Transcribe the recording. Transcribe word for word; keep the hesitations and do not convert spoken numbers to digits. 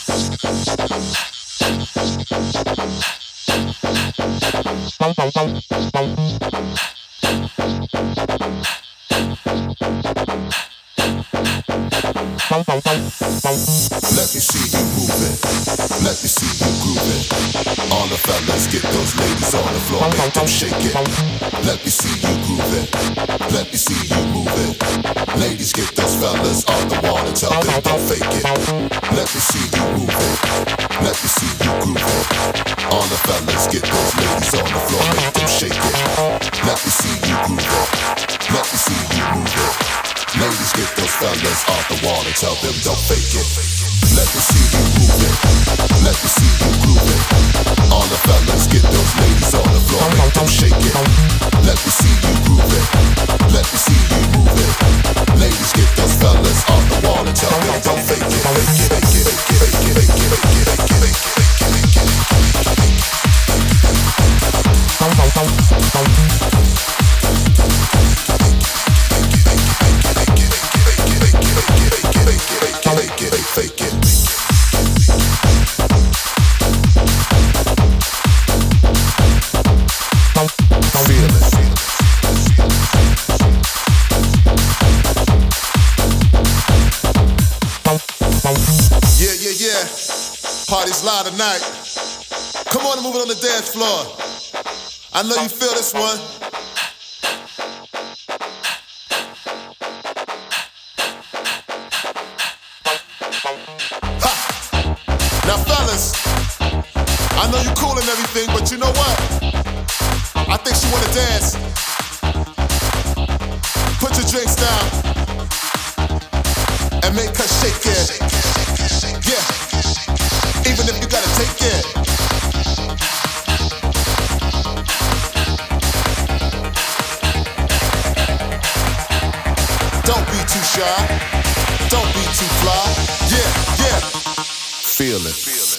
Let me see you moving. Let me see you grooving. All the fellas get those ladies on the floor, make them shake it. Let me see you grooving. Let me see you moving. Ladies get those fellas on the wall and tell them don't fake it. Let me see you moving. Let me see you grooving. All the fellas get those ladies on the floor, make them shake it. Let me see you grooving. Let me see you moving. Ladies get those fellas off the wall and tell them don't fake it. Let me see you moving. Let me see you grooving. All the fellas get those ladies on the floor, make them shake it. Let me see you grooving. Let me see you moving. Ladies get those fellas off the wall and tell them don't fake it. Fake it, fake it, fake it, fake it, fake it, fake it, fake it, fake it, fake it, fake it. Fake it. Feel it. Yeah, yeah, yeah. Party's live tonight. Come on and move it on the dance floor. I know you feel this one. Now fellas, I know you cool and everything, but you know what? I think she wanna dance. Put your drinks down and make her shake it. Yeah, even if you gotta take it. Don't be too shy. Don't be too fly. Yeah, yeah. Feel it.